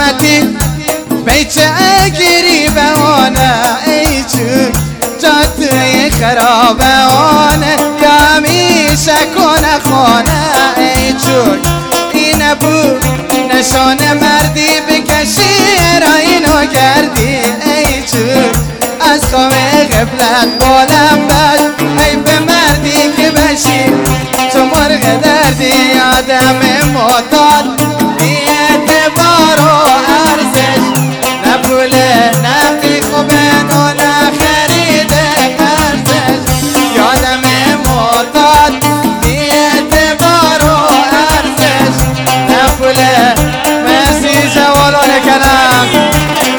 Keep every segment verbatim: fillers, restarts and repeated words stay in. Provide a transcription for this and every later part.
ظلمتی بیچه گیری بهانه ای چون جاده خرابانه یا همیشه کنه خانه ای چون این بود نشان مردی بکشی را اینو کردی ای چون از خواب غفلت بالم بش ای به مردی که بشی تو مرغ دردی آدم معتاد بی اعتبار و ارزش نه پول نقدی خوبه نه خریده ارزش یادم معتاد بی اعتبار و ارزش نه پول مرسی جوالان کلم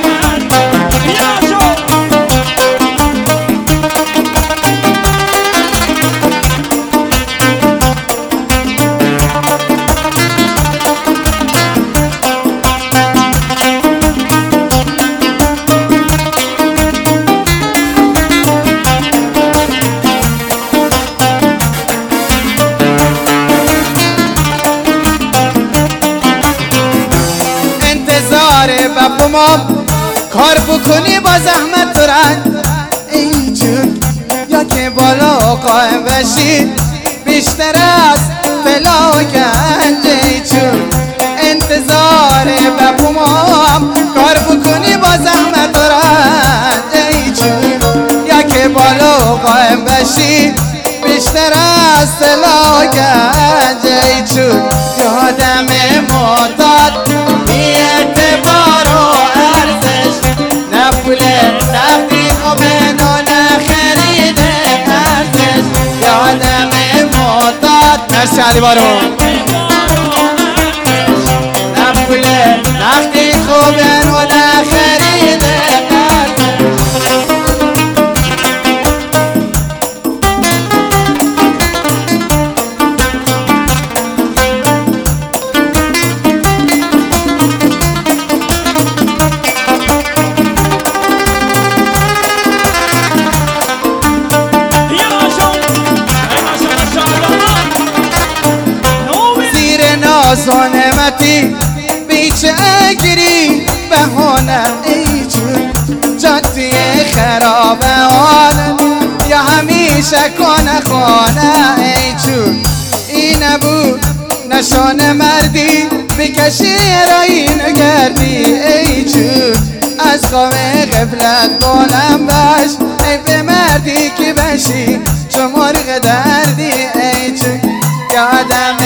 بابام کار بکنی با زحمت و رنج ای جون یا که بالا قائم بشی بیشتر از فلا و گنج ای جون انتظار بابام کار بکنی با زحمت و رنج ای جون یا که بالا قائم بشی بیشتر از فلا و گنج ای جون یادم معتاد بی اعتبار و ارزش نه پول نقدی خوبه نه خریده ارزش یادم معتاد مرسی علی بارو نه پول نقدی خوبه نه خریده زانمتی بیچه گیری بهانه ای جون جاده خرابه آنه یا همیشه کنه خانه ای جون این بود نشان مردی بکشی را اینو گردی ای جون از خواب غفلت بالم بش ای به مردی که بشی چو مرغ دردی ای جون یادم